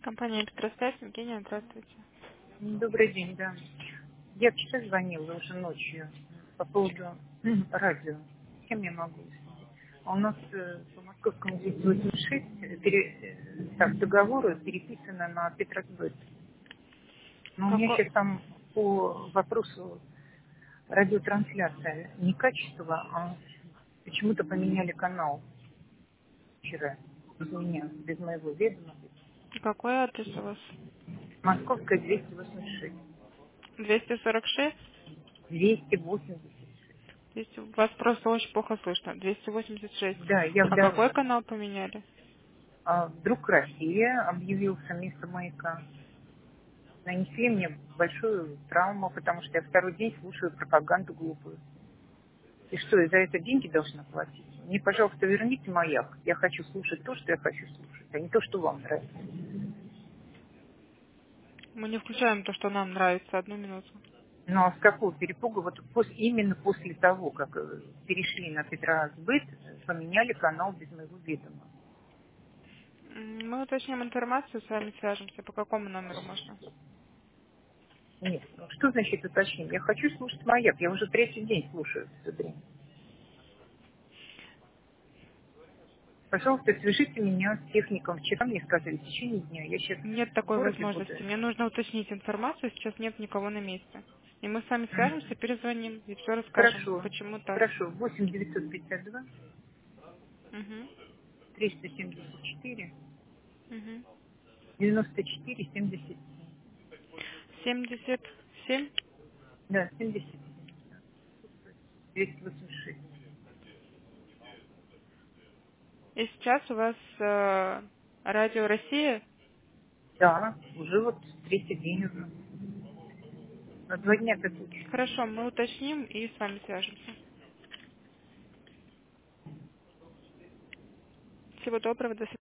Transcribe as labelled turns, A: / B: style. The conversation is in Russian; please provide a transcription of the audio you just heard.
A: Компания «Электросвязь». Евгения, здравствуйте.
B: Добрый день, да. Я вчера звонила уже ночью по поводу радио. С кем я могу услышать? А у нас по московскому 286 так, договору переписано на Петросбыт. Но у меня
A: Какой,
B: сейчас там по вопросу радиотрансляция не качество, а почему-то поменяли канал вчера. Без меня, без моего ведома.
A: какой адрес у вас?
B: Московская 286.
A: 246?
B: 286.
A: Вас просто очень плохо слышно. 286.
B: Да, я
A: А какой
B: вдова.
A: канал поменяли?
B: Вдруг Россия объявился вместо маяка. Нанесли мне большую травму, потому что я второй день слушаю пропаганду глупую. И что, я за это деньги должна платить? Мне, пожалуйста, верните маяк. Я хочу слушать то, что я хочу слушать, а не то, что вам нравится.
A: Мы не включаем то, что нам нравится. Одну минуту.
B: Ну а с какого перепуга? Вот именно после того, как перешли на Петросбыт, поменяли канал без моего ведома.
A: Мы уточним информацию, с вами свяжемся. По какому номеру можно?
B: Нет, ну что значит уточним? Я хочу слушать маяк. Я уже третий день слушаю это время. Пожалуйста, свяжите меня с техником. Вчера мне сказали, в течение дня. Я сейчас
A: Нет
B: в
A: такой
B: городе буду.
A: возможности. Мне нужно уточнить информацию. Сейчас нет никого на месте. И мы с вами свяжемся, перезвоним и все расскажем,
B: Хорошо.
A: почему так.
B: Хорошо. 8 952
A: Угу.
B: 374
A: Угу.
B: 94 77.
A: 77.
B: Да, 77. Да. 286.
A: И сейчас у вас радио Россия.
B: Да, уже вот третий день уже. На 2 дня как лучше.
A: Хорошо, мы уточним и с вами свяжемся. Всего доброго, до свидания.